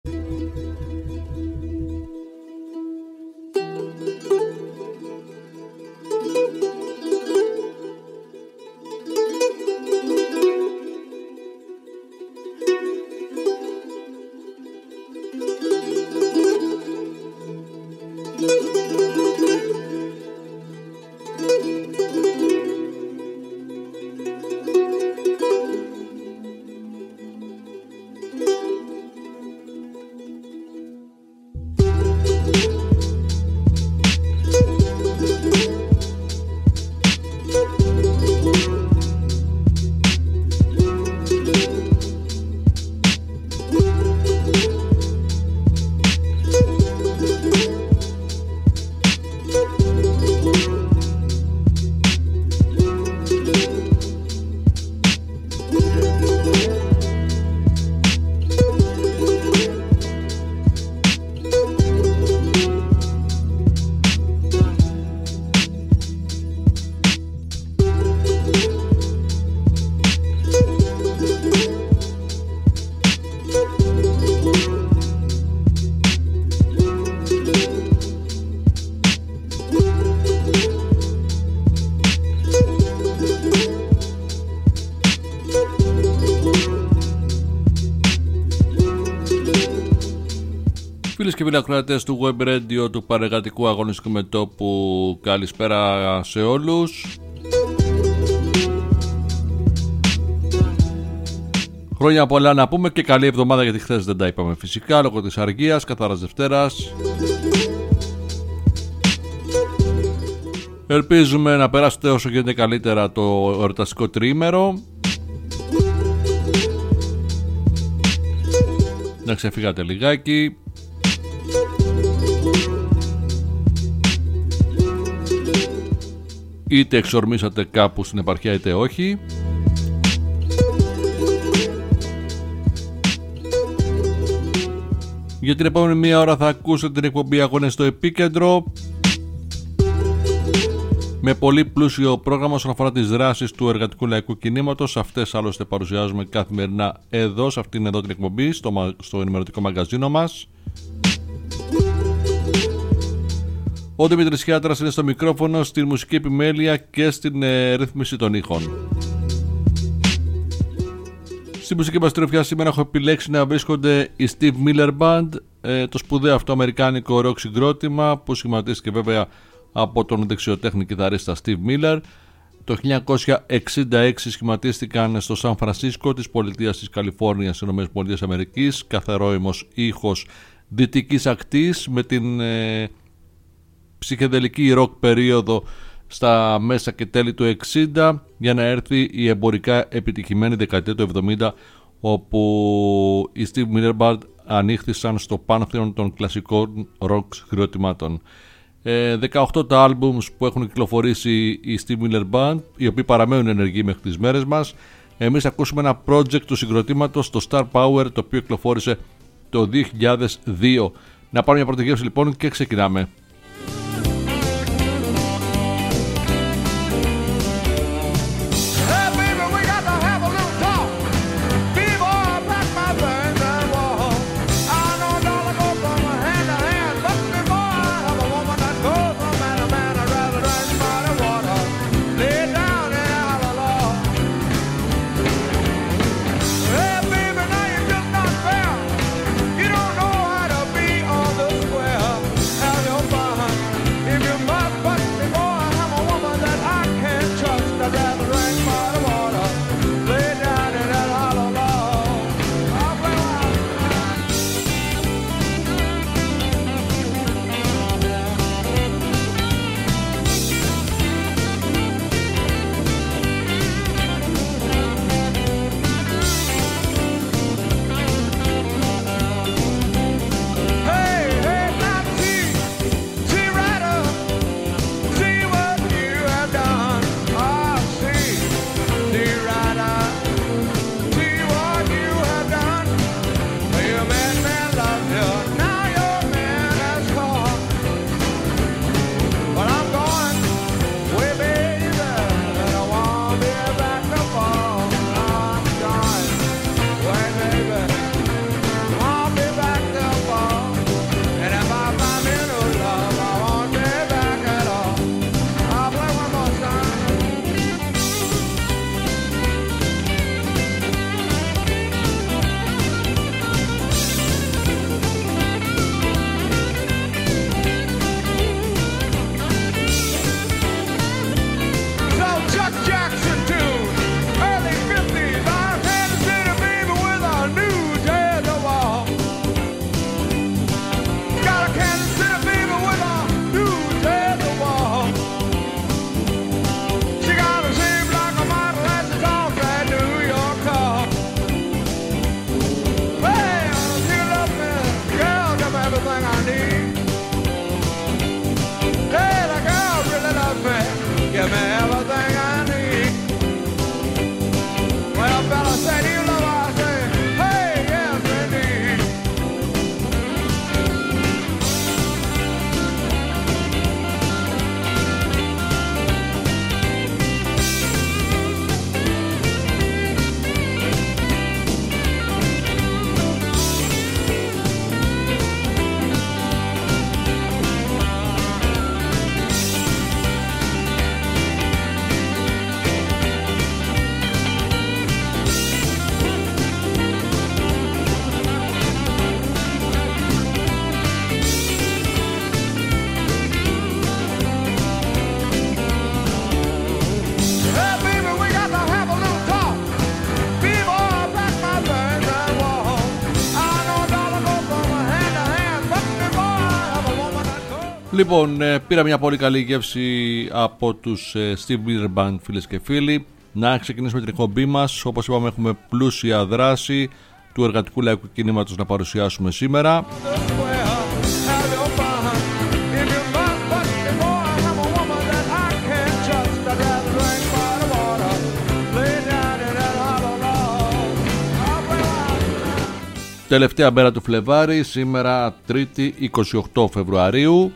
Φίλες και φίλοι ακροατές του Web Radio του Παρεργατικού Αγωνιστικού Μετώπου, καλησπέρα σε όλους. Χρόνια πολλά να πούμε και καλή εβδομάδα, γιατί χθες δεν τα είπαμε φυσικά λόγω της αργίας, καθαράς Δευτέρας. Ελπίζουμε να περάσετε όσο γίνεται καλύτερα το εορταστικό τριήμερο, να ξεφύγατε λιγάκι, είτε εξορμήσατε κάπου στην επαρχία είτε όχι. Για την επόμενη μία ώρα θα ακούσετε την εκπομπή Αγώνες στο Επίκεντρο, με πολύ πλούσιο πρόγραμμα όσον αφορά τις δράσεις του εργατικού λαϊκού κινήματος. Αυτές άλλωστε παρουσιάζουμε καθημερινά εδώ, σε αυτήν εδώ την εκπομπή, στο ενημερωτικό μαγκαζίνο μας. Ο Δημήτρης Χιάτρας είναι στο μικρόφωνο, στην μουσική επιμέλεια και στην ρύθμιση των ήχων. Στη μουσική μας τροφιά σήμερα έχω επιλέξει να βρίσκονται η Steve Miller Band, το σπουδαίο αυτό αμερικάνικο ροκ συγκρότημα που σχηματίστηκε βέβαια από τον δεξιοτέχνη κιθαρίστα Steve Miller. Το 1966 σχηματίστηκαν στο Σαν Φρανσίσκο της πολιτείας της Καλιφόρνιας, ΗΠΑ, καθαρόιμος ήχος δυτικής ακτής, με την ψυχεδελική ροκ περίοδο στα μέσα και τέλη του 60, για να έρθει η εμπορικά επιτυχημένη δεκαετία του 70, όπου οι Steve Miller Band ανοίχθησαν στο πάνθεον των κλασικών ροκ συγκροτημάτων. 18 τα άλμπουμς που έχουν κυκλοφορήσει οι Steve Miller Band, οι οποίοι παραμένουν ενεργοί μέχρι τις μέρες μας. Εμείς ακούσουμε ένα project του συγκροτήματος, το Star Power, το οποίο κυκλοφόρησε το 2002. Να πάρουμε μια πρώτη γεύση λοιπόν και ξεκινάμε. Your Λοιπόν, πήρα μια πολύ καλή γεύση από τους Steve Miller Band, φίλες και φίλοι. Να ξεκινήσουμε την εκπομπή μας. Όπως είπαμε, έχουμε πλούσια δράση του εργατικού λαϊκού κινήματος να παρουσιάσουμε σήμερα. Τελευταία μέρα του Φλεβάρη, σήμερα Τρίτη 28 Φεβρουαρίου.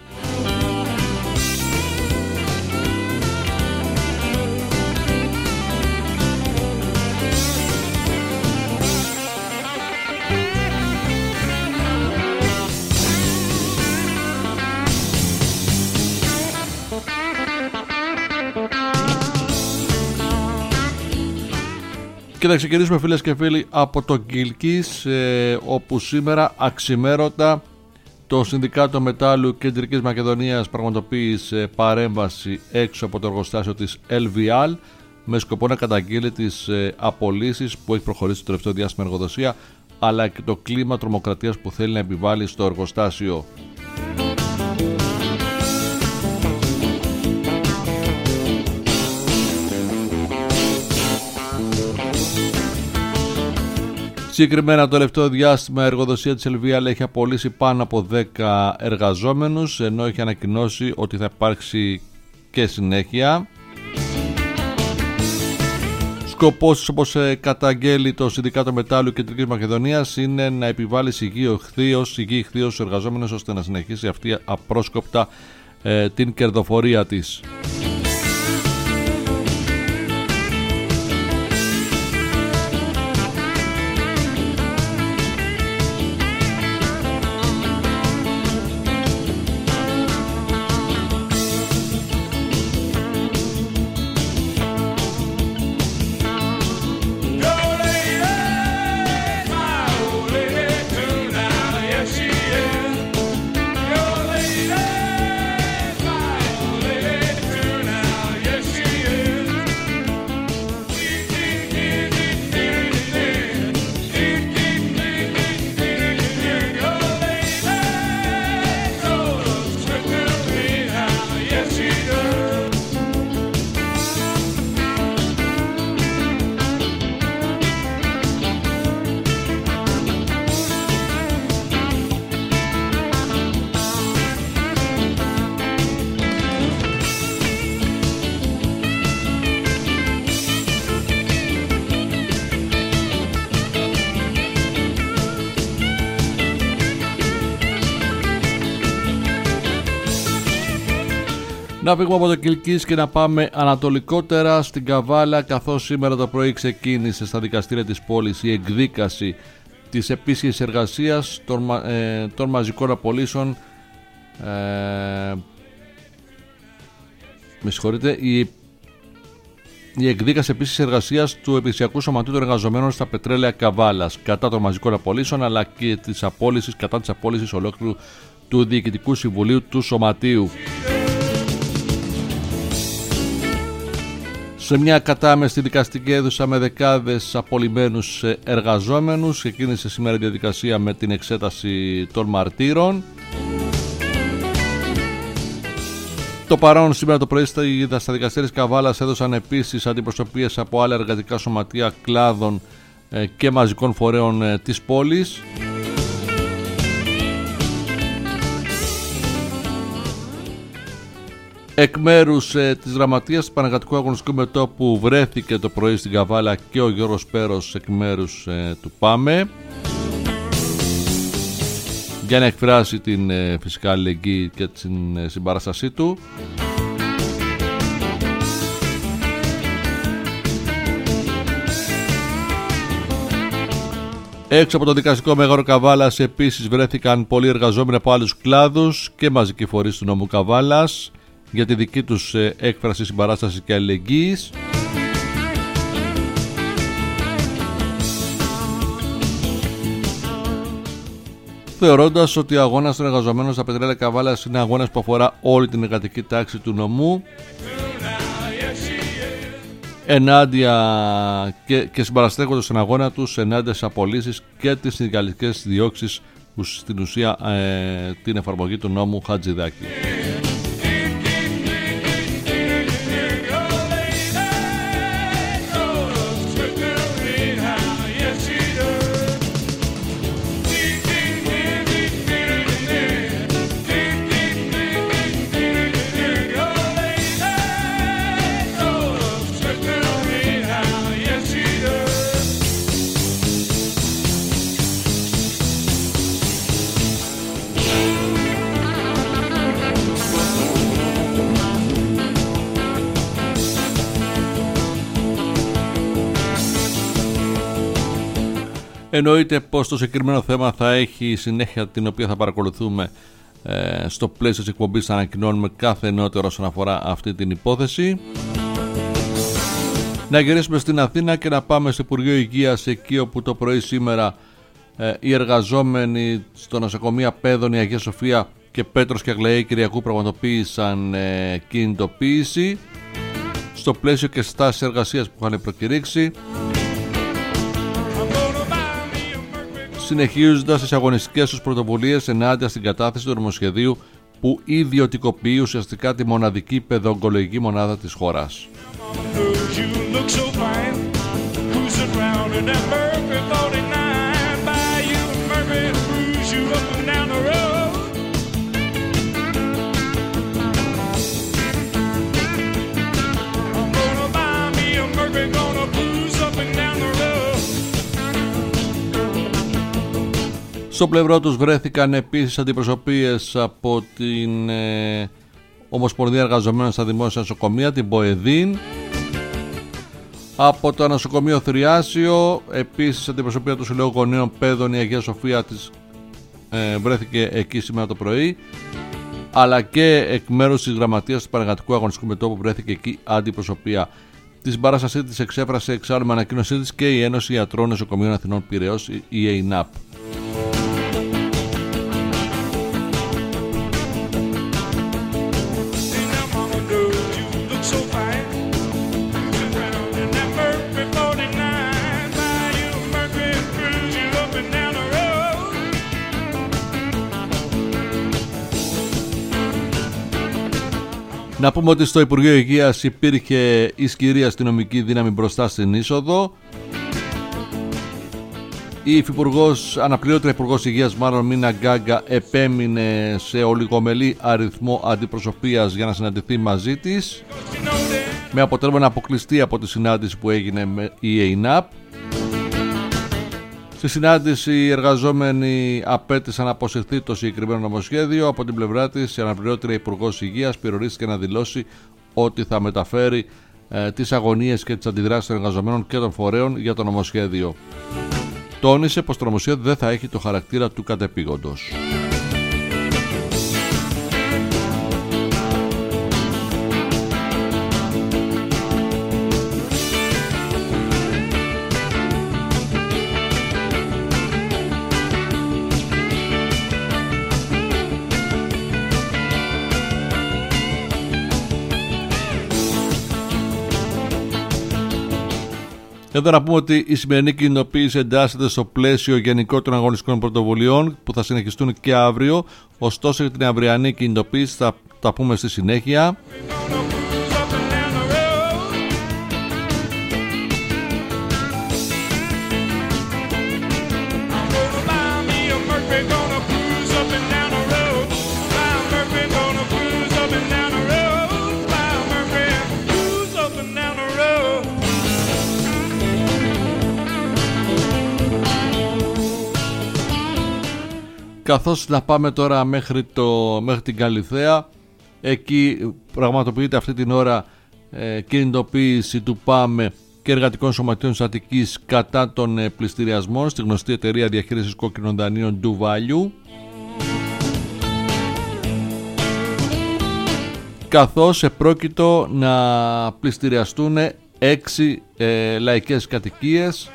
Και θα ξεκινήσουμε, φίλες και φίλοι, από το Κιλκής, όπου σήμερα αξιμέρωτα το Συνδικάτο Μετάλλου Κεντρικής Μακεδονίας πραγματοποίησε παρέμβαση έξω από το εργοστάσιο της LVL με σκοπό να καταγγείλει τις απολύσεις που έχει προχωρήσει το τελευταίο διάστημα εργοδοσία, αλλά και το κλίμα τρομοκρατίας που θέλει να επιβάλλει στο εργοστάσιο. Συγκεκριμένα το τελευταίο διάστημα η εργοδοσία της LVL έχει απολύσει πάνω από 10 εργαζόμενους, ενώ έχει ανακοινώσει ότι θα υπάρξει και συνέχεια. Σκοπός, όπως καταγγέλει το Συνδικάτο Μετάλλου Κεντρικής Μακεδονίας, είναι να επιβάλλει υγιή ηχθείως στους εργαζόμενους, ώστε να συνεχίσει αυτή απρόσκοπτα την κερδοφορία της. Να φύγουμε από το Κιλκής και να πάμε ανατολικότερα στην Καβάλα, καθώς σήμερα το πρωί ξεκίνησε στα δικαστήρια της πόλης η εκδίκαση της επίσης εργασίας των μαζικών απολύσεων. Με συγχωρείτε, η εκδίκαση επίσης εργασίας του Επισιακού Σωματείου των Εργαζομένων στα πετρέλαια Καβάλας κατά των μαζικών απολύσεων, αλλά και κατά της απόλυσης ολόκληρου του Διοικητικού Συμβουλίου του Σωματείου. Σε μια κατάμεστη δικαστική αίθουσα με δεκάδες απολυμμένους εργαζόμενους ξεκίνησε σήμερα η διαδικασία με την εξέταση των μαρτύρων. Το παρόν σήμερα το πρωί στα δικαστήρια της Καβάλας έδωσαν επίσης αντιπροσωπείες από άλλα εργατικά σωματεία κλάδων και μαζικών φορέων της πόλης. Εκ μέρους της Γραμματείας του Πανεργατικού Αγωνιστικού Μετώπου που βρέθηκε το πρωί στην Καβάλα και ο Γιώργος Πέρος εκ μέρους του ΠΑΜΕ, για να εκφράσει την φυσικά αλληλεγγύη και την συμπαράστασή του. Έξω από το δικαστικό μέγαρο Καβάλας επίσης βρέθηκαν πολλοί εργαζόμενοι από άλλους κλάδους και μαζικοί φορείς του νομού Καβάλας για τη δική τους έκφραση συμπαράστασης και αλληλεγγύης. Θεωρώντας ότι ο αγώνας των εργαζομένων στα πετρέλαια Καβάλας είναι αγώνας που αφορά όλη την εργατική τάξη του νομού, ενάντια και συμπαραστέκοντας στον αγώνα τους ενάντια στις απολύσεις και τις συνδικαλιστικές διώξεις που στην ουσία την εφαρμογή του νόμου Χατζηδάκη. Εννοείται πως το συγκεκριμένο θέμα θα έχει συνέχεια, την οποία θα παρακολουθούμε στο πλαίσιο της εκπομπής. Θα ανακοινώνουμε κάθε νεότερο όσον αφορά αυτή την υπόθεση. Να γυρίσουμε στην Αθήνα και να πάμε στο Υπουργείο Υγείας, εκεί όπου το πρωί σήμερα οι εργαζόμενοι στο νοσοκομείο Απέδωνη, Αγία Σοφία και Πέτρος και Αγλαή Κυριακού πραγματοποίησαν κινητοποίηση στο πλαίσιο και στάσεις εργασίας που είχαν προκηρύξει, συνεχίζοντας τις αγωνιστικές τους πρωτοβουλίες ενάντια στην κατάθεση του νομοσχεδίου που ιδιωτικοποιεί ουσιαστικά τη μοναδική παιδοογκολογική μονάδα της χώρας. Στο πλευρό τους βρέθηκαν επίσης αντιπροσωπείες από την Ομοσπονδία Εργαζομένων στα Δημόσια Νοσοκομεία, την ΠΟΕΔΗΝ, από το νοσοκομείο Θριάσιο, επίσης αντιπροσωπεία του Συλλόγου Γονέων Παιδών η Αγία Σοφία της βρέθηκε εκεί σήμερα το πρωί, αλλά και εκ μέρους της γραμματείας του Πανεργατικού Αγωνιστικού Μετώπου βρέθηκε εκεί αντιπροσωπεία. Τη συμπαράστασή της εξέφρασε εξάλλου με ανακοίνωσή της και η Ένωση Ιατρών Νοσοκομείων Αθηνών Πειραιώς, η ΕΙΝΑΠ. Να πούμε ότι στο Υπουργείο Υγείας υπήρχε ισχυρή αστυνομική δύναμη μπροστά στην είσοδο. Η αναπληρώτρια Υπουργός Υγείας Μίνα Γκάγκα επέμεινε σε ολιγομελή αριθμό αντιπροσωπείας για να συναντηθεί μαζί της, με αποτέλεσμα να αποκλειστεί από τη συνάντηση που έγινε με η ΕΙΝΑΠ. Στη συνάντηση οι εργαζόμενοι απέτησαν να αποσυρθεί το συγκεκριμένο νομοσχέδιο. Από την πλευρά της η αναπληρώτρια Υπουργός Υγείας περιορίστηκε να δηλώσει ότι θα μεταφέρει τις αγωνίες και τις αντιδράσεις των εργαζομένων και των φορέων για το νομοσχέδιο. Τόνισε πως το νομοσχέδιο δεν θα έχει το χαρακτήρα του κατεπήγοντος. Εδώ να πούμε ότι η σημερινή κοινοποίηση εντάσσεται στο πλαίσιο γενικότερων αγωνιστικών πρωτοβουλειών που θα συνεχιστούν και αύριο. Ωστόσο, για την αυριανή κοινοποίηση θα τα πούμε στη συνέχεια. Καθώς να πάμε τώρα μέχρι την Καλιθέα, εκεί πραγματοποιείται αυτή την ώρα κινητοποίηση του ΠΑΜΕ και εργατικών σωματείων της Αττικής κατά των πληστηριασμών στη γνωστή εταιρεία διαχείρισης κόκκινων δανείων Do Value, καθώς επρόκειτο να πληστηριαστούν 6 λαϊκές κατοικίες.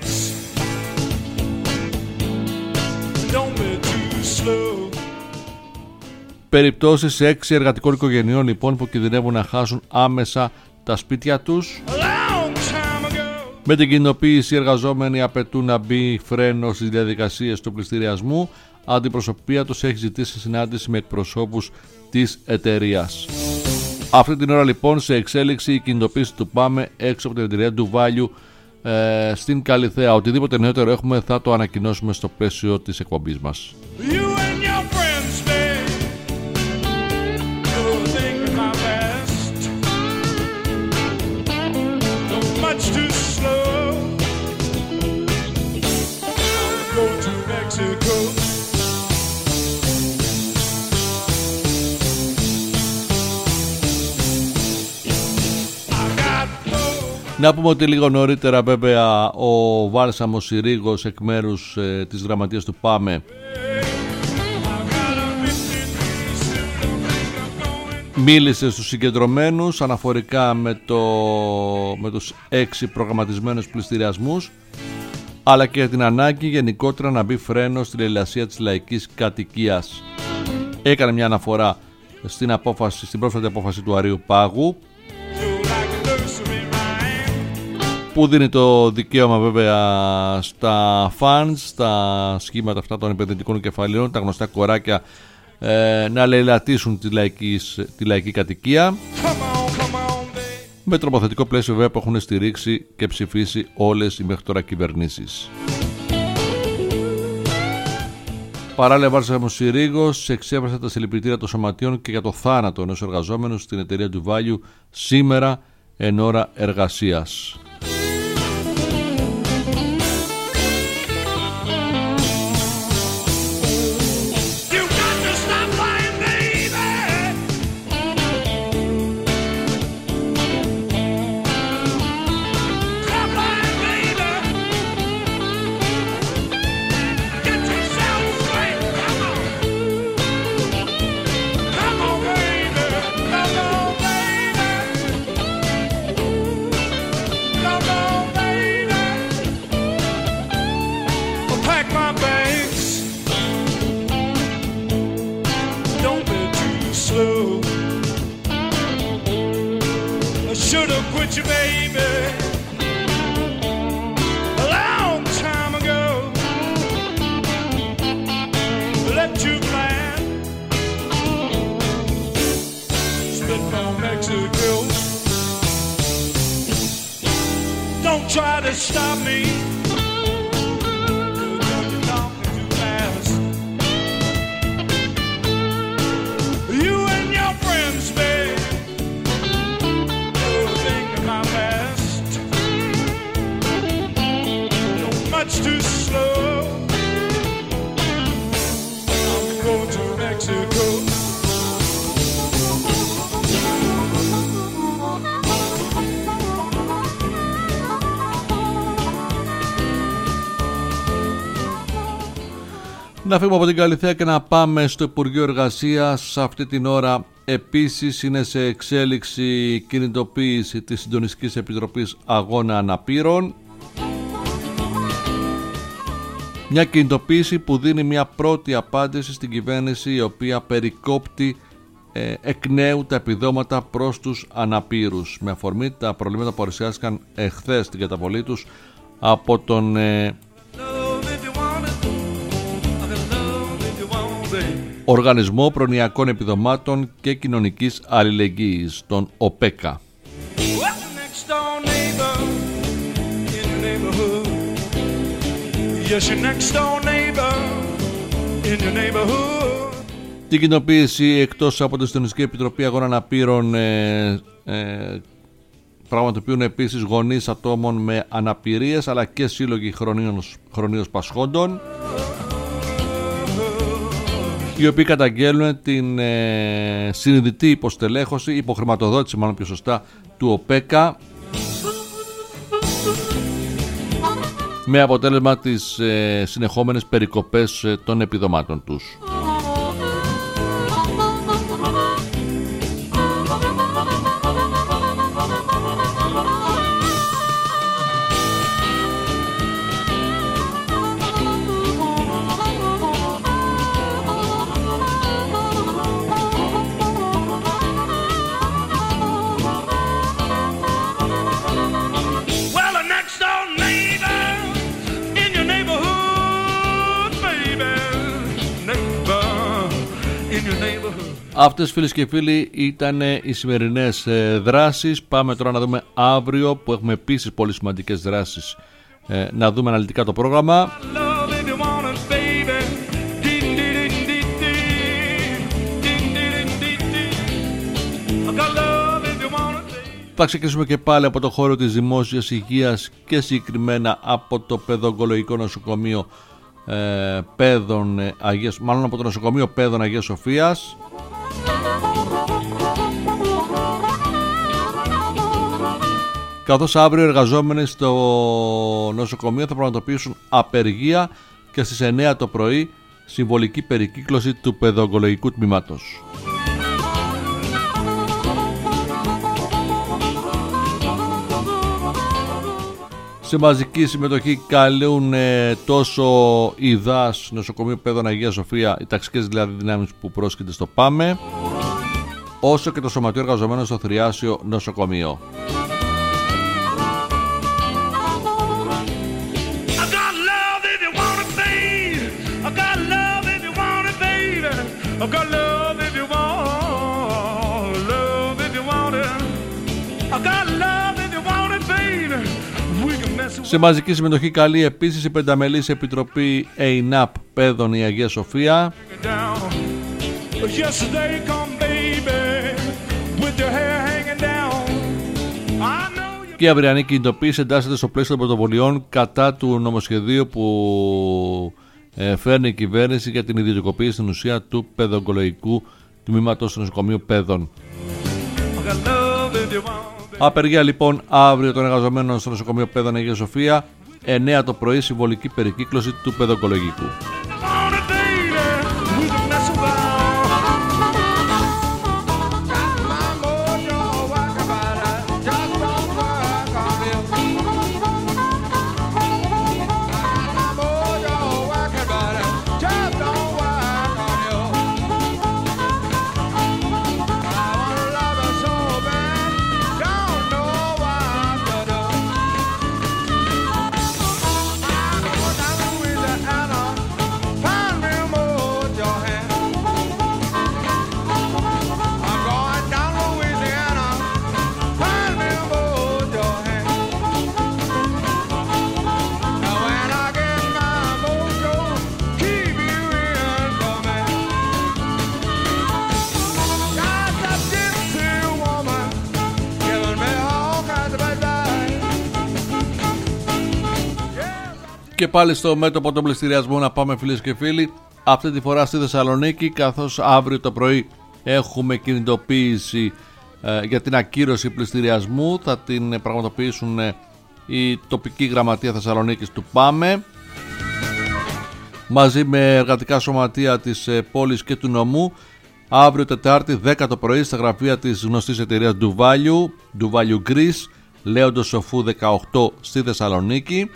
Περιπτώσεις 6 εργατικών οικογενειών λοιπόν που κινδυνεύουν να χάσουν άμεσα τα σπίτια τους. Με την κοινοποίηση οι εργαζόμενοι απαιτούν να μπει φρένο στις διαδικασίες του πληστηριασμού. Αντιπροσωπεία τους έχει ζητήσει συνάντηση με εκπροσώπους της εταιρείας. Αυτή την ώρα λοιπόν σε εξέλιξη η κινητοποίηση του ΠΑΜΕ έξω από την εταιρεία Do Value στην Καλιθέα. Οτιδήποτε νεότερο έχουμε θα το ανακοινώσουμε στο πλαίσιο της εκπομπής μας. Να πούμε ότι λίγο νωρίτερα βέβαια ο Βάλσαμος Συρίγος εκ μέρους της γραμματείας του ΠΑΜΕ μίλησε στους συγκεντρωμένους αναφορικά με τους 6 προγραμματισμένους πληστηριασμούς, αλλά και την ανάγκη γενικότερα να μπει φρένο στη λαιλασία της λαϊκής κατοικίας. Έκανε μια αναφορά στην πρόσφατη απόφαση του Αρείου Πάγου, που δίνει το δικαίωμα βέβαια στα funds, στα σχήματα αυτά των επενδυτικών κεφαλαίων, τα γνωστά κοράκια, να λαιλατίσουν τη λαϊκή κατοικία, με τροποθετικό πλαίσιο βέβαια που έχουν στηρίξει και ψηφίσει όλες οι μέχρι τώρα κυβερνήσεις. Παράλληλα, ο Βάλσαμος Συρίγος εξέφρασε τα συλληπιτήρια των σωματείων και για το θάνατο ενός εργαζόμενου στην εταιρεία του Value σήμερα εν ώρα εργασίας. Να φύγουμε από την Καλιθέα και να πάμε στο Υπουργείο Εργασίας. Αυτή την ώρα επίσης είναι σε εξέλιξη κινητοποίηση της Συντονιστικής Επιτροπής Αγώνα Αναπήρων. Μια κινητοποίηση που δίνει μια πρώτη απάντηση στην κυβέρνηση, η οποία περικόπτει εκ νέου τα επιδόματα προς τους αναπήρους, με αφορμή τα προβλήματα που παρουσιάστηκαν εχθές στην καταβολή τους από τον Οργανισμό Προνοιακών Επιδομάτων και Κοινωνικής Αλληλεγγύης, τον ΟΠΕΚΑ. Την κοινοποίηση, εκτός από τη Συντονιστική Επιτροπή Αγώνα Αναπήρων, πραγματοποιούν επίσης γονείς ατόμων με αναπηρίες, αλλά και σύλλογοι χρονίως πασχόντων, οι οποίοι καταγγέλνουν την συνειδητή υποστελέχωση, υποχρηματοδότηση μάλλον πιο σωστά, του ΟΠΕΚΑ, με αποτέλεσμα τις συνεχόμενες περικοπές των επιδομάτων τους. Αυτές, φίλες και φίλοι, ήταν οι σημερινές δράσεις. Πάμε τώρα να δούμε αύριο, που έχουμε επίσης πολύ σημαντικές δράσεις, να δούμε αναλυτικά το πρόγραμμα. Θα ξεκινήσουμε και πάλι από το χώρο της δημόσιας υγείας και συγκεκριμένα από το παιδοογκολογικό νοσοκομείο από το νοσοκομείο Παιδών Αγίας Σοφίας. καθώς αύριο οι εργαζόμενοι στο νοσοκομείο θα πραγματοποιήσουν απεργία και στις 9 το πρωί συμβολική περικύκλωση του παιδοογκολογικού τμήματος. Σε μαζική συμμετοχή καλούν τόσο η ΔΑΣ, Νοσοκομείο Παιδών Αγία Σοφία, οι ταξικές δηλαδή δυνάμεις που πρόσκειται στο ΠΑΜΕ, όσο και το Σωματείο Εργαζομένων στο Θριάσιο Νοσοκομείο. Σε μαζική συμμετοχή καλεί επίσης η πενταμελής Επιτροπή ΕΙΝΑΠ Παιδών η Αγία Σοφία και η αυριανή κινητοποίηση εντάσσεται στο πλαίσιο των πρωτοβολιών κατά του νομοσχεδίου που φέρνει η κυβέρνηση για την ιδιωτικοποίηση στην ουσία του παιδοογκολογικού τμήματος του νοσοκομείου παιδών. Απεργία λοιπόν αύριο των εργαζομένων στο νοσοκομείο Παιδών Αγία Σοφία, 9 το πρωί συμβολική περικύκλωση του παιδοογκολογικού. Και πάλι στο μέτωπο των πληστηριασμών να πάμε, φίλες και φίλοι, αυτή τη φορά στη Θεσσαλονίκη, καθώς αύριο το πρωί έχουμε κινητοποίηση για την ακύρωση πληστηριασμού. Θα την πραγματοποιήσουν η τοπική γραμματεία Θεσσαλονίκης του ΠΑΜΕ μαζί με εργατικά σωματεία της πόλης και του νομού, αύριο Τετάρτη 10 το πρωί στα γραφεία της γνωστής εταιρείας Ντουβάλιου Greece, Λέοντος Σοφού 18 στη Θεσσαλονίκη.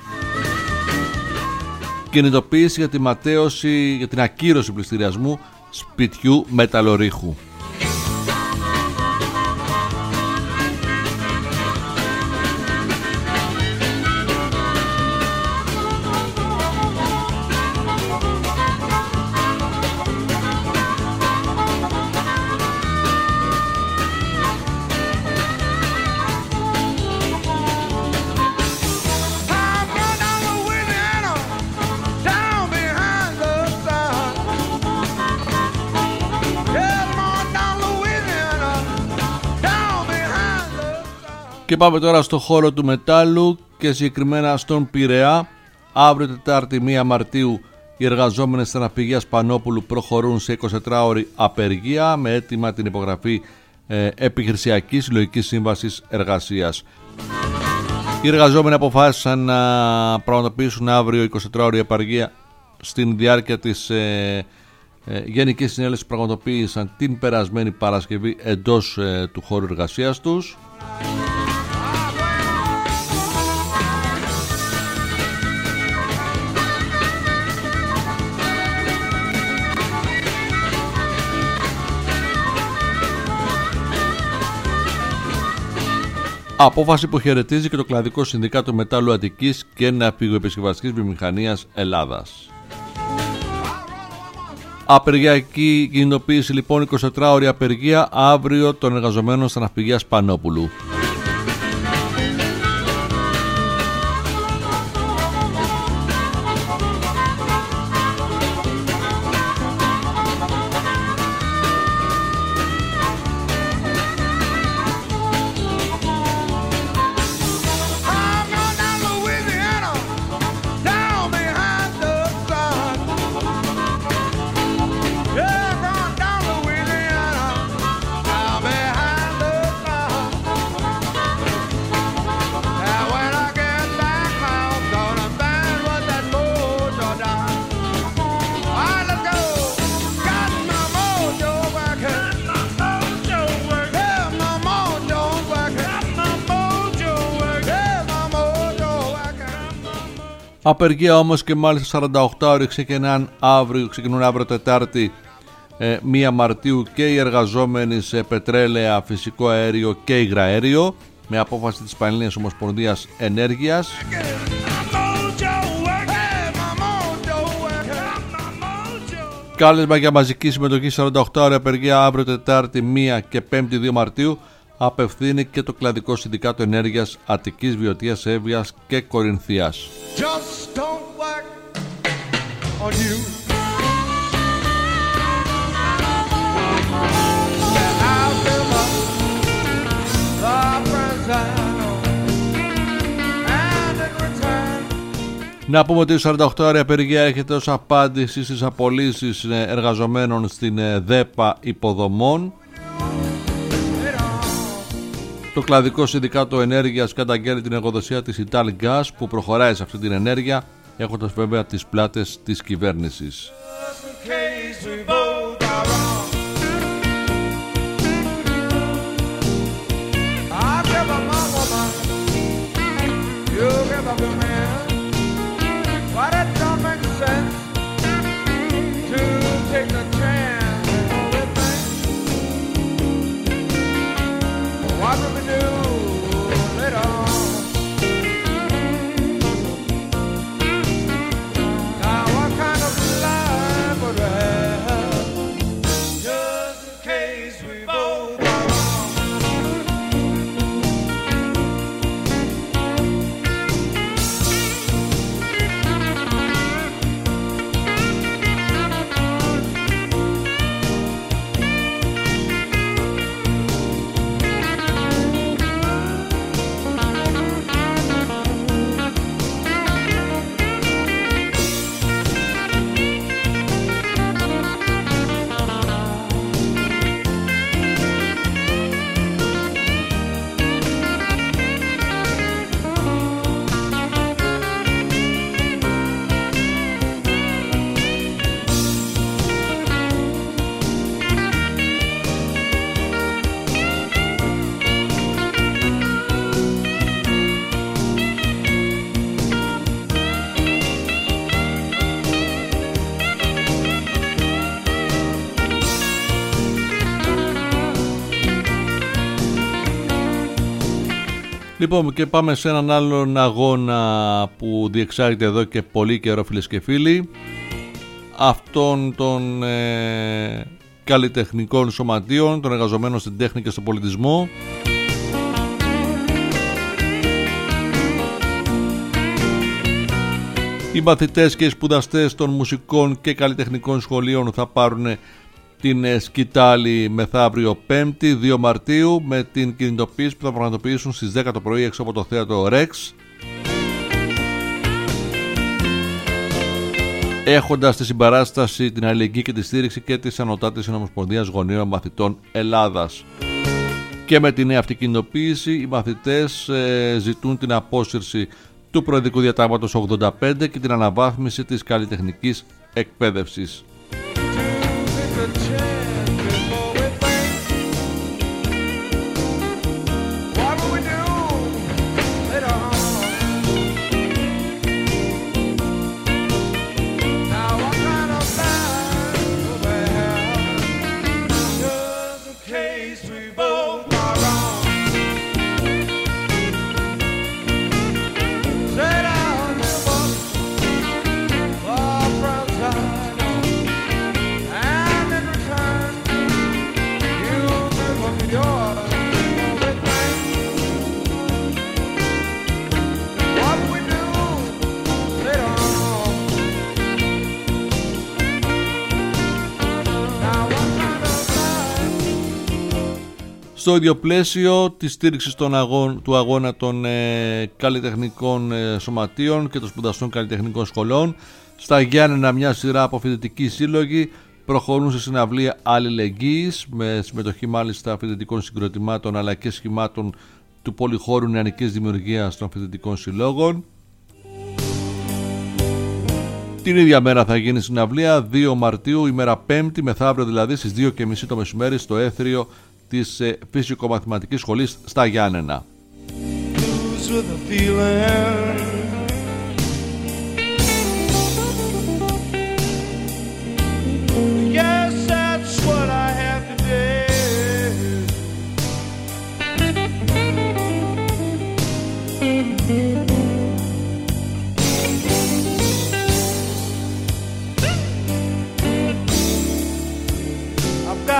Κινητοποίηση για τη ματέωση, για την ακύρωση πληστηριασμού σπιτιού μεταλλορύχου. Και πάμε τώρα στο χώρο του μετάλλου και συγκεκριμένα στον Πειραιά. Αύριο Τετάρτη 1 Μαρτίου οι εργαζόμενοι στα ναυπηγεία Σπανόπουλου προχωρούν σε 24ωρη απεργία με αίτημα την υπογραφή επιχειρησιακής συλλογικής σύμβασης εργασίας. Οι εργαζόμενοι αποφάσισαν να πραγματοποιήσουν αύριο 24ωρη απεργία στην διάρκεια της Γενικής Συνέλευσης που πραγματοποίησαν την περασμένη Παρασκευή εντός του χώρου εργασίας τους. Απόφαση που χαιρετίζει και το Κλαδικό Συνδικάτο Μετάλλου Αττικής και Ναυπηγοεπισκευαστικής Βιομηχανίας Ελλάδας. Απεργιακή κινητοποίηση λοιπόν, 24ωρη απεργία αύριο των εργαζομένων στα ναυπηγεία Σπανόπουλου. Απεργία όμως και μάλιστα 48 ώρες ξεκινούν αύριο Τετάρτη 1 Μαρτίου και οι εργαζόμενοι σε πετρέλαια, φυσικό αέριο και υγραέριο με απόφαση της Πανελλήνιας Ομοσπονδίας Ενέργειας. Κάλεσμα για μαζική συμμετοχή 48 ώρες απεργία αύριο Τετάρτη 1 και 5η 2 Μαρτίου απευθύνει και το Κλαδικό Συνδικάτο Ενέργειας Αττικής, Βιωτίας, Εύβοιας και Κορινθίας. Να πούμε ότι η 48 ώρια απεργία έρχεται ως απάντηση στις απολύσεις εργαζομένων στην ΔΕΠΑ υποδομών. Το Κλαδικό Συνδικάτο Ενέργειας καταγγέλει την εργοδοσία της Italgas που προχωράει σε αυτή την ενέργεια, έχοντας βέβαια τις πλάτες της κυβέρνησης. Λοιπόν, και πάμε σε έναν άλλον αγώνα που διεξάγεται εδώ και πολύ καιρό, φίλες και φίλοι, αυτών των καλλιτεχνικών σωματείων, των εργαζομένων στην τέχνη και στον πολιτισμό. Οι μαθητές και οι σπουδαστές των μουσικών και καλλιτεχνικών σχολείων θα πάρουν την σκητάλη μεθαύριο 5η 2 Μαρτίου με την κινητοποίηση που θα πραγματοποιήσουν στις 10 το πρωί έξω από το θέατρο Rex, έχοντας στη συμπαράσταση την αλληλεγγύη και τη στήριξη και της Ανωτάτης Ομοσπονδίας Γονέων Μαθητών Ελλάδας. Και με την νέα αυτή κινητοποίηση οι μαθητές ζητούν την απόσυρση του προεδρικού διατάγματος 85 και την αναβάθμιση της καλλιτεχνικής εκπαίδευσης. Στο ίδιο πλαίσιο της στήριξης του αγώνα των καλλιτεχνικών σωματείων και των σπουδαστών καλλιτεχνικών σχολών, στα Γιάννενα μια σειρά από φοιτητικοί σύλλογοι προχωρούν σε συναυλία αλληλεγγύης με συμμετοχή μάλιστα φοιτητικών συγκροτημάτων αλλά και σχημάτων του πολυχώρου νεανικής δημιουργίας των φοιτητικών συλλόγων. Την ίδια μέρα θα γίνει συναυλία 2 Μαρτίου, ημέρα 5η, μεθαύριο δηλαδή στις 2:30 το μεσημέρι στο Έθριο της Φυσικομαθηματικής Σχολής στα Γιάννενα.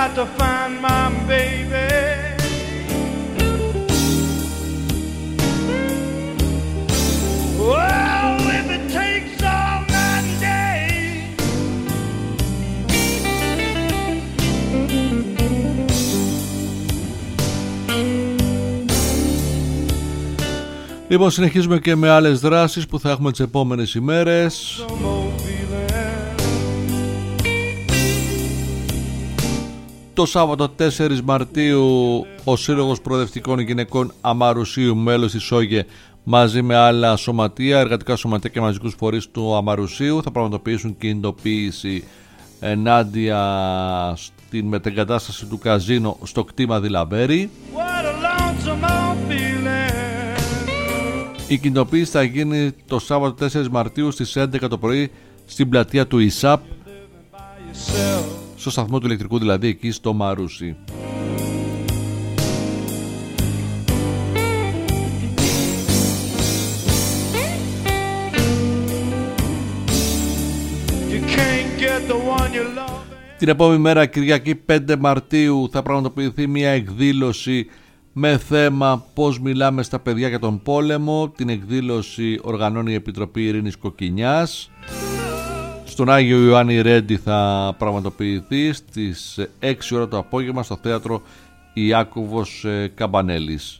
got to find my baby. Well, if it takes all night and day. Λοιπόν, συνεχίζουμε και με άλλες δράσεις που θα έχουμε τις επόμενες ημέρες. Το Σάββατο 4 Μαρτίου ο Σύλλογος Προοδευτικών Γυναικών Αμαρουσίου, μέλος της ΣΟΓΕ, μαζί με άλλα σωματεία, εργατικά σωματεία και μαζικούς φορείς του Αμαρουσίου θα πραγματοποιήσουν κινητοποίηση ενάντια στην μετεγκατάσταση του καζίνο στο κτήμα Δηλαβέρη. Η κινητοποίηση θα γίνει το Σάββατο 4 Μαρτίου στις 11 το πρωί στην πλατεία του ΙΣΑΠ, στο σταθμό του ηλεκτρικού δηλαδή, εκεί στο Μαρούσι. Την επόμενη μέρα, Κυριακή 5 Μαρτίου, θα πραγματοποιηθεί μια εκδήλωση με θέμα πώς μιλάμε στα παιδιά για τον πόλεμο. Την εκδήλωση οργανώνει η Επιτροπή Ειρήνης Κοκκινιάς. Στον Άγιο Ιωάννη Ρέντι θα πραγματοποιηθεί στις 6 ώρα το απόγευμα στο θέατρο Ιάκωβος Καμπανέλης.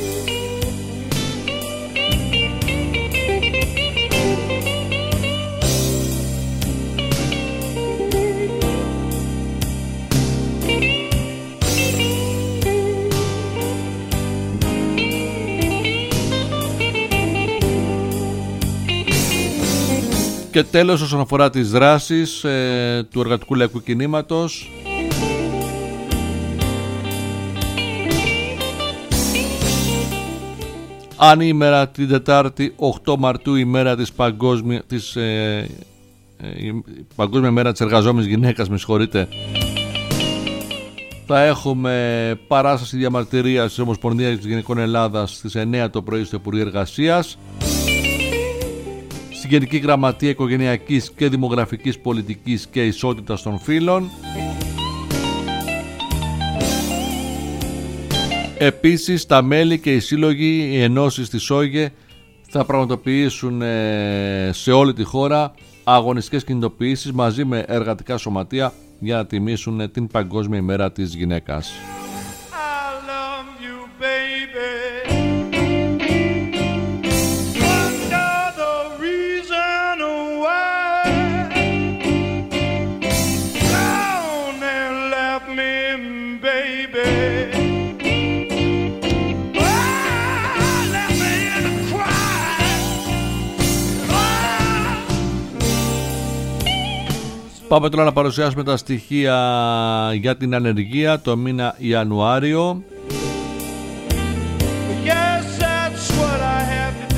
Και τέλος, όσον αφορά τις δράσεις του εργατικού λαϊκού κινήματος, αν ημέρα την Τετάρτη 8 Μαρτίου, ημέρα της Παγκόσμια μέρα της εργαζόμενης γυναίκας, με συγχωρείτε, θα έχουμε παράσταση διαμαρτυρίας της Ομοσπονδίας των Γυναικών Ελλάδας στις 9 το πρωί στο Υπουργείο Εργασίας. Στην Γενική Γραμματεία Οικογενειακής και Δημογραφικής Πολιτικής και Ισότητας των Φύλων. Επίσης, τα μέλη και οι σύλλογοι, οι ενώσεις της ΣΟΓΕ θα πραγματοποιήσουν σε όλη τη χώρα αγωνιστικές κινητοποιήσεις μαζί με εργατικά σωματεία για να τιμήσουν την Παγκόσμια ημέρα της γυναίκας. Πάμε τώρα να παρουσιάσουμε τα στοιχεία για την ανεργία το μήνα Ιανουάριο. Yes, that's what I have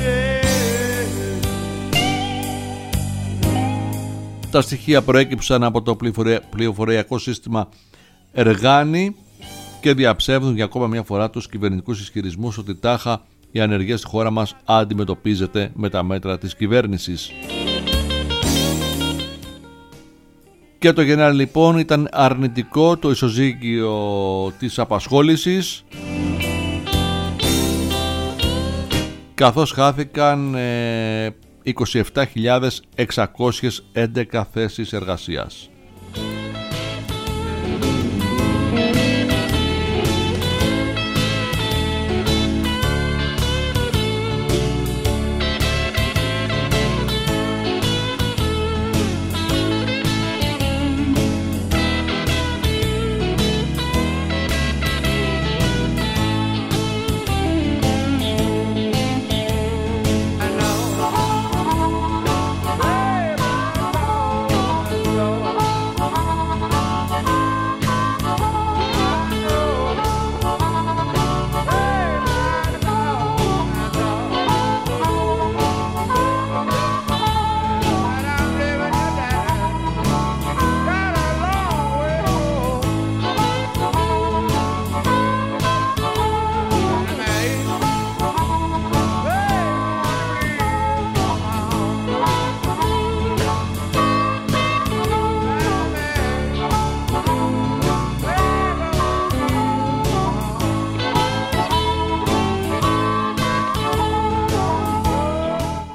today. Τα στοιχεία προέκυψαν από το πληροφοριακό σύστημα Εργάνη και διαψεύδουν για ακόμα μια φορά τους κυβερνητικούς ισχυρισμούς ότι τάχα η ανεργία στη χώρα μας αντιμετωπίζεται με τα μέτρα της κυβέρνησης. Και το Γενάρη λοιπόν ήταν αρνητικό το ισοζύγιο της απασχόλησης, καθώς χάθηκαν 27.611 θέσεις εργασίας.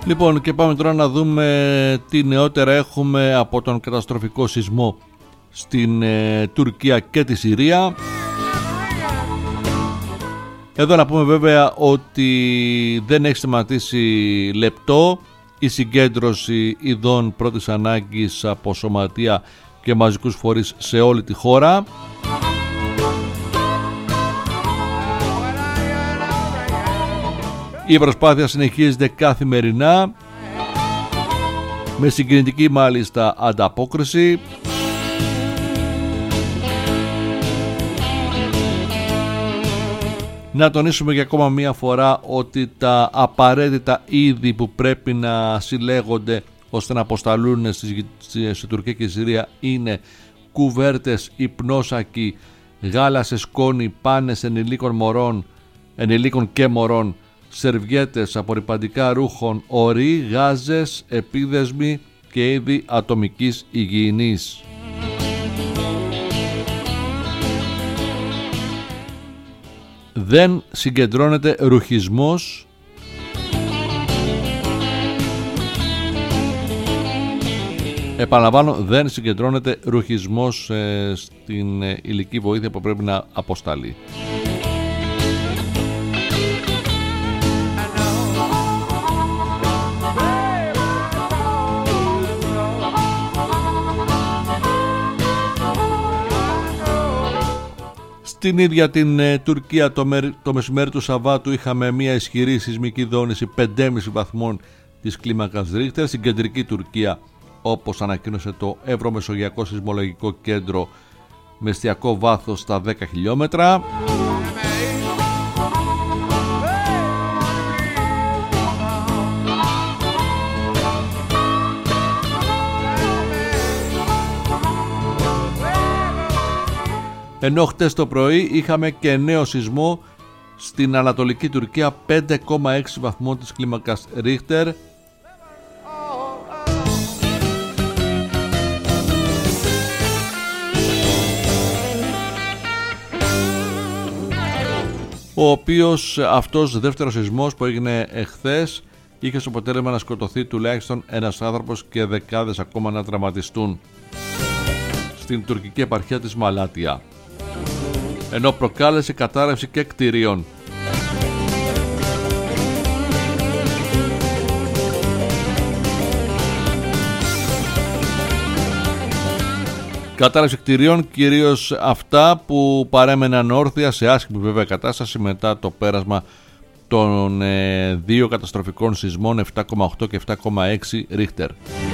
Λοιπόν, και πάμε τώρα να δούμε τι νεότερα έχουμε από τον καταστροφικό σεισμό στην Τουρκία και τη Συρία. Εδώ να πούμε βέβαια ότι δεν έχει σταματήσει λεπτό η συγκέντρωση ειδών πρώτης ανάγκης από σωματεία και μαζικούς φορείς σε όλη τη χώρα. Η προσπάθεια συνεχίζεται καθημερινά με συγκινητική μάλιστα ανταπόκριση. Να τονίσουμε για ακόμα μία φορά ότι τα απαραίτητα είδη που πρέπει να συλλέγονται ώστε να αποσταλούν στη Τουρκία και Συρία είναι κουβέρτες, υπνόσακοι, γάλα σε σκόνη, πάνες ενηλίκων και μωρών, σερβιέτες, απορρυπαντικά ρούχων, ορί, γάζες, επίδεσμοι και είδη ατομικής υγιεινής. Δεν συγκεντρώνεται ρουχισμός επαναλαμβάνω, δεν συγκεντρώνεται ρουχισμός στην υλική βοήθεια που πρέπει να αποσταλεί. Στην ίδια την Τουρκία το μεσημέρι του Σαββάτου είχαμε μια ισχυρή σεισμική δόνηση 5,5 βαθμών της κλίμακας Ρίχτερ στην κεντρική Τουρκία, όπως ανακοίνωσε το Ευρωμεσογειακό Σεισμολογικό Κέντρο με εστιακό βάθος στα 10 χιλιόμετρα. Ενώ χτες το πρωί είχαμε και νέο σεισμό στην Ανατολική Τουρκία 5,6 βαθμών της κλίμακας Ρίχτερ. Ο οποίος αυτός δεύτερος σεισμός που έγινε εχθές είχε στο αποτέλεσμα να σκοτωθεί τουλάχιστον ένας άνθρωπος και δεκάδες ακόμα να τραυματιστούν στην τουρκική επαρχία της Μαλάτια, ενώ προκάλεσε κατάρρευση και κτηρίων. Κατάρρευση κτηρίων, κυρίως αυτά που παρέμεναν όρθια σε άσχημη βέβαια κατάσταση μετά το πέρασμα των δύο καταστροφικών σεισμών 7,8 και 7,6 Ρίχτερ.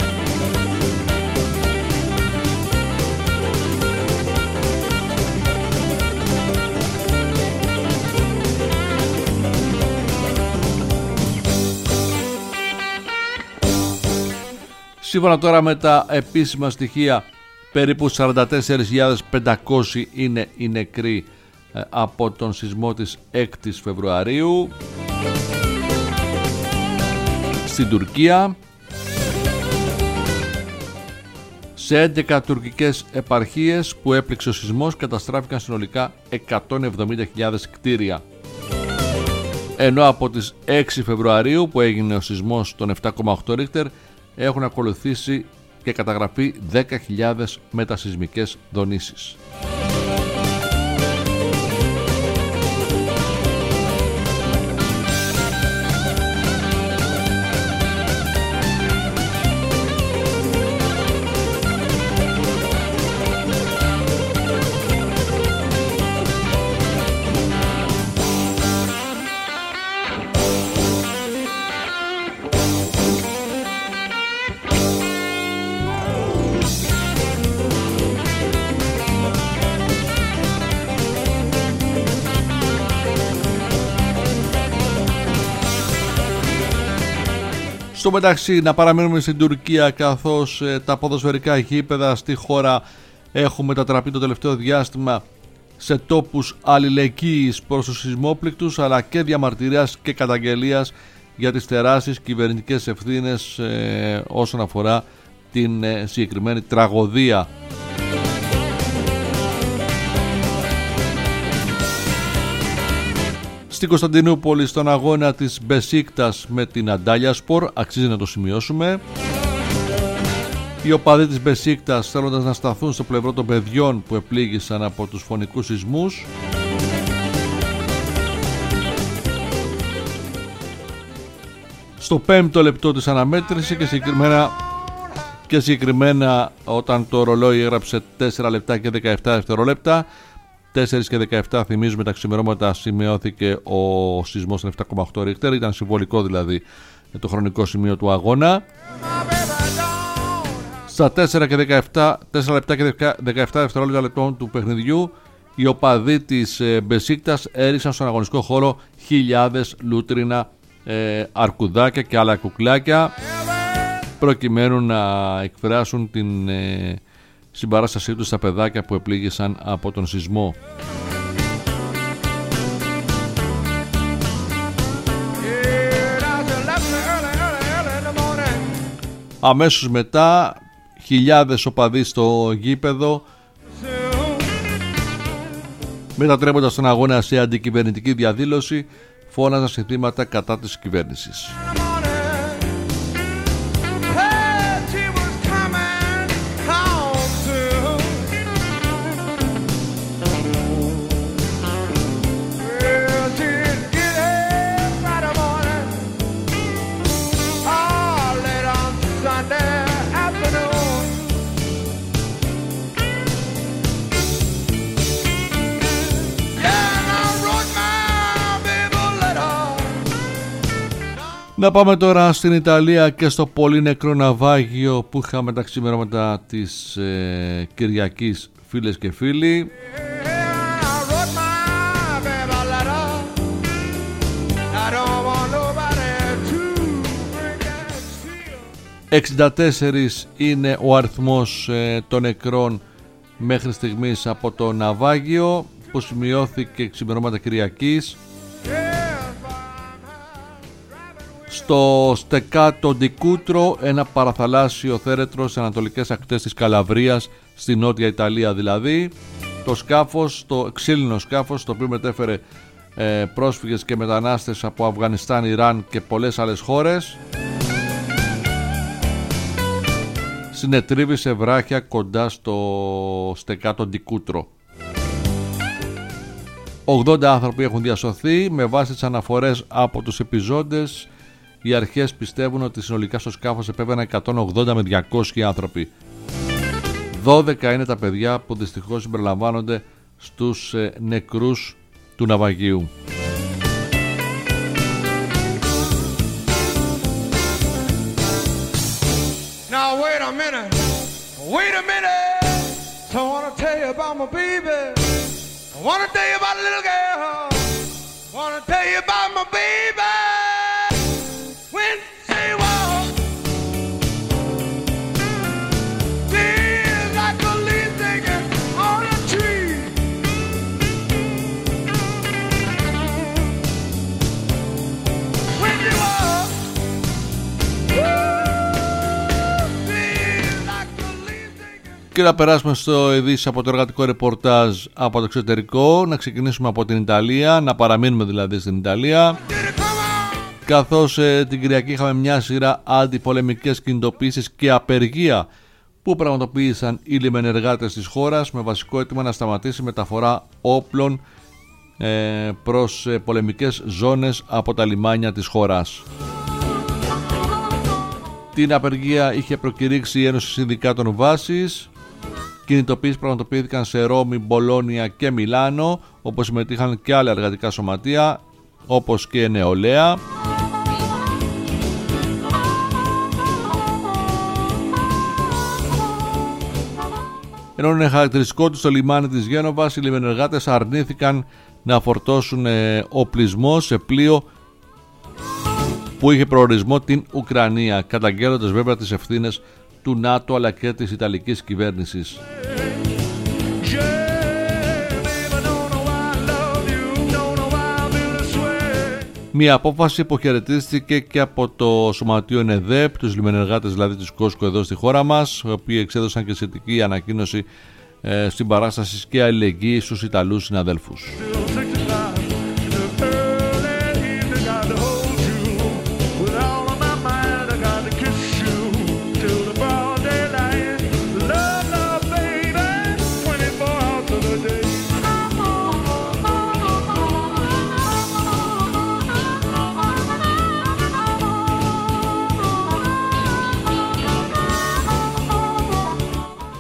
Σύμφωνα τώρα με τα επίσημα στοιχεία, περίπου 44.500 είναι οι νεκροί από τον σεισμό της 6ης Φεβρουαρίου στην Τουρκία. Σε 11 τουρκικές επαρχίες που έπληξε ο σεισμός καταστράφηκαν συνολικά 170.000 κτίρια. Ενώ από τις 6 Φεβρουαρίου που έγινε ο σεισμός των 7,8 Ρίχτερ έχουν ακολουθήσει και καταγραφεί 10.000 μετασεισμικές δονήσεις. Στο μεταξύ να παραμείνουμε στην Τουρκία, καθώς τα ποδοσφαιρικά γήπεδα στη χώρα έχουν μετατραπεί το τελευταίο διάστημα σε τόπους αλληλεγγύης προς τους σεισμόπληκτους, αλλά και διαμαρτυρίας και καταγγελίας για τις τεράστιες κυβερνητικές ευθύνες όσον αφορά την συγκεκριμένη τραγωδία. Στην Κωνσταντινούπολη στον αγώνα της Μπεσίκτας με την Αντάλιασπορ, αξίζει να το σημειώσουμε. Οι οπαδοί της Μπεσίκτας, θέλοντας να σταθούν στο πλευρό των παιδιών που επλήγησαν από τους φωνικούς σεισμούς, στο 5ο λεπτό της αναμέτρησης και συγκεκριμένα όταν το ρολόι έγραψε 4 λεπτά και 17 δευτερόλεπτα, 4 και 17 θυμίζουμε τα ξημερώματα, σημειώθηκε ο σεισμός των 7,8 ρίχτερ, ήταν συμβολικό δηλαδή το χρονικό σημείο του αγώνα. Στα 4 λεπτά και 17 δευτερόλεπτα του παιχνιδιού, οι οπαδοί της Μπεσίκτας έριξαν στον αγωνιστικό χώρο χιλιάδες λούτρινα αρκουδάκια και άλλα κουκλάκια, προκειμένου να εκφράσουν την συμπαράστασή τους στα παιδάκια που επλήγησαν από τον σεισμό. Αμέσως μετά, χιλιάδες οπαδοί στο γήπεδο, μετατρέποντας τον αγώνα σε αντικυβερνητική διαδήλωση, φώναζαν συνθήματα κατά της κυβέρνησης. Να πάμε τώρα στην Ιταλία και στο πολύ νεκρό ναυάγιο που είχαμε τα ξημερώματα της Κυριακής, φίλες και φίλοι. 64 είναι ο αριθμός των νεκρών μέχρι στιγμής από το ναυάγιο που σημειώθηκε ξημερώματα Κυριακής στο Στεκάτο ντι Κούτρο, ένα παραθαλάσσιο θέρετρο στις ανατολικές ακτές της Καλαβρίας, στη νότια Ιταλία δηλαδή. Το σκάφος, το ξύλινο σκάφος, το οποίο μετέφερε πρόσφυγες και μετανάστες από Αφγανιστάν, Ιράν και πολλές άλλες χώρες, συνετρίβησε βράχια κοντά στο Στεκάτο ντι Κούτρο. 80 άνθρωποι έχουν διασωθεί. Με βάση τις αναφορές από τους επιζώντες, οι αρχές πιστεύουν ότι συνολικά στο σκάφος επέβαιναν 180 με 200 άνθρωποι. 12 είναι τα παιδιά που δυστυχώς συμπεριλαμβάνονται στους νεκρούς του ναυαγίου. Now wait a minute, so I wanna tell you about my baby. I wanna tell you about a little girl. I wanna tell you about my baby. When she walks, feels like a leaf hanging on a tree. When she walks, Και να περάσουμε στο ειδήσεις από το εργατικό ρεπορτάζ από το εξωτερικό. Να ξεκινήσουμε από την Ιταλία, να παραμείνουμε δηλαδή στην Ιταλία, καθώς την Κυριακή είχαμε μια σειρά αντιπολεμικές κινητοποίησεις και απεργία που πραγματοποίησαν οι λιμενεργάτες της χώρας με βασικό αίτημα να σταματήσει η μεταφορά όπλων προς πολεμικές ζώνες από τα λιμάνια της χώρας. Την απεργία είχε προκηρύξει η Ένωση Συνδικάτων Βάσης. Κινητοποίησεις πραγματοποιήθηκαν σε Ρώμη, Μπολόνια και Μιλάνο, όπως συμμετείχαν και άλλα εργατικά σωματεία όπως και νεολαία. Ενώ είναι χαρακτηριστικό του στο λιμάνι της Γένοβας, οι λιμενεργάτες αρνήθηκαν να φορτώσουν οπλισμό σε πλοίο που είχε προορισμό την Ουκρανία, καταγγέλλοντας βέβαια τις ευθύνες του ΝΑΤΟ αλλά και της Ιταλικής κυβέρνησης. Μια απόφαση που χαιρετίστηκε και από το Σωματείο ΕΝΕΔΕΠ, τους λιμενεργάτες δηλαδή της Κόσκο εδώ στη χώρα μας, οι οποίοι εξέδωσαν και σχετική ανακοίνωση συμπαράστασης και αλληλεγγύη στους Ιταλούς συναδέλφους.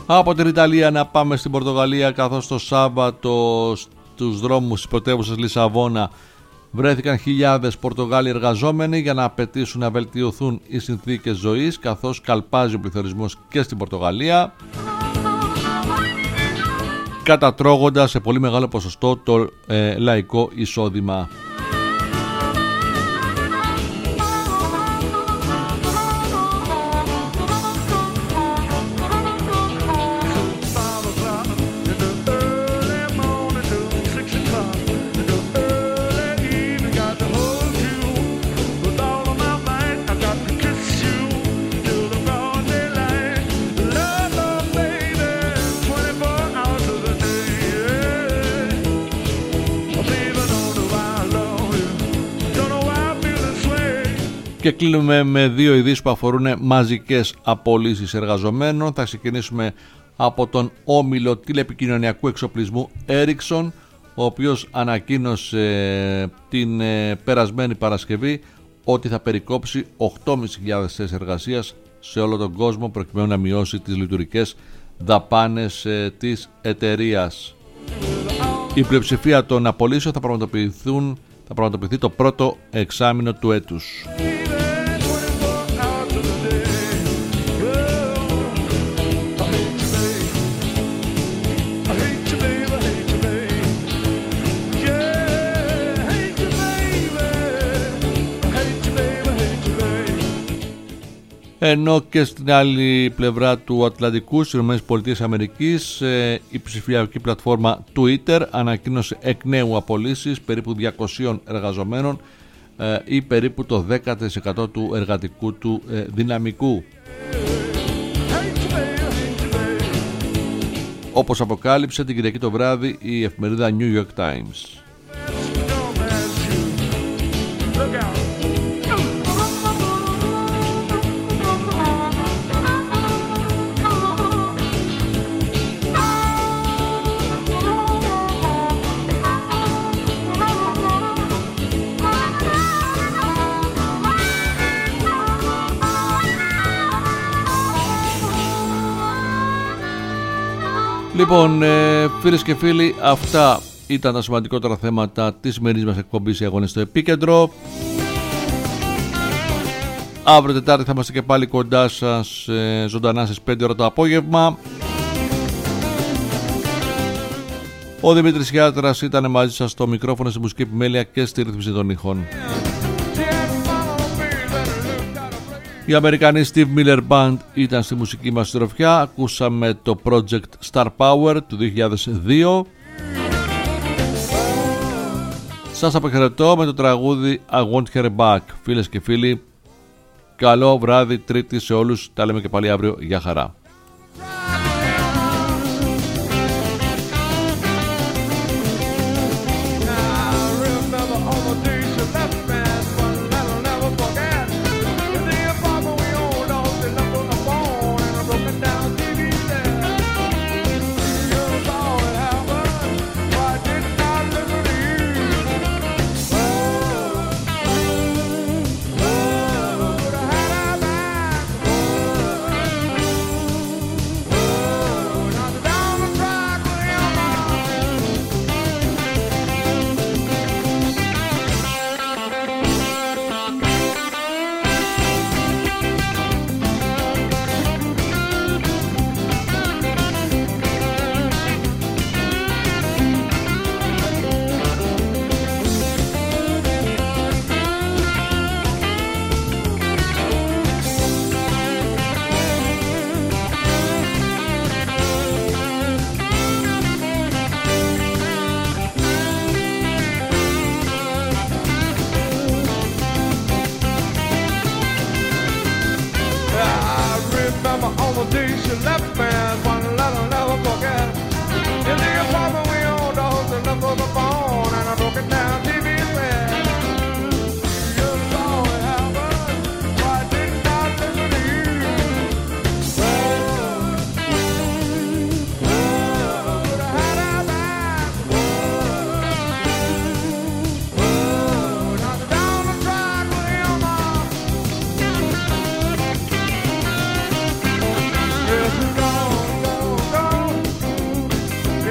Από την Ιταλία να πάμε στην Πορτογαλία, καθώς το Σάββατο στους δρόμους της πρωτεύουσας Λισαβόνα βρέθηκαν χιλιάδες Πορτογάλοι εργαζόμενοι για να απαιτήσουν να βελτιωθούν οι συνθήκες ζωής, καθώς καλπάζει ο πληθωρισμός και στην Πορτογαλία, κατατρώγοντας σε πολύ μεγάλο ποσοστό το λαϊκό εισόδημα. Και κλείνουμε με δύο ειδήσεις που αφορούν μαζικές απολύσεις εργαζομένων. Θα ξεκινήσουμε από τον όμιλο τηλεπικοινωνιακού εξοπλισμού Ericsson, ο οποίος ανακοίνωσε την περασμένη Παρασκευή ότι θα περικόψει 8.500 θέσεις εργασίας σε όλο τον κόσμο, προκειμένου να μειώσει τις λειτουργικές δαπάνες της εταιρείας. Η πλειοψηφία των απολύσεων θα πραγματοποιηθεί το πρώτο εξάμηνο του έτους. Ενώ και στην άλλη πλευρά του Ατλαντικού, στις ΗΠΑ, η ψηφιακή πλατφόρμα Twitter ανακοίνωσε εκ νέου απολύσεις περίπου 200 εργαζομένων ή περίπου το 10% του εργατικού του δυναμικού. Όπως αποκάλυψε την Κυριακή το βράδυ η εφημερίδα New York Times. Λοιπόν, φίλες και φίλοι, αυτά ήταν τα σημαντικότερα θέματα της σημερινής μας εκπομπής «Οι Αγώνες στο Επίκεντρο». Αύριο Τετάρτη θα είμαστε και πάλι κοντά σας ζωντανά στις 5 ώρα το απόγευμα. Ο Δημήτρης Γιάτρας ήταν μαζί σας στο μικρόφωνο, στη μουσική επιμέλεια και στη ρύθμιση των ήχων. Η Αμερικανή Steve Miller Band ήταν στη μουσική μας συντροφιά. Ακούσαμε το Project Star Power του 2002. Σας αποχαιρετώ με το τραγούδι I Want Her Back. Φίλες και φίλοι, καλό βράδυ Τρίτη σε όλους. Τα λέμε και πάλι αύριο. Γεια χαρά.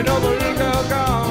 know the little girl gone.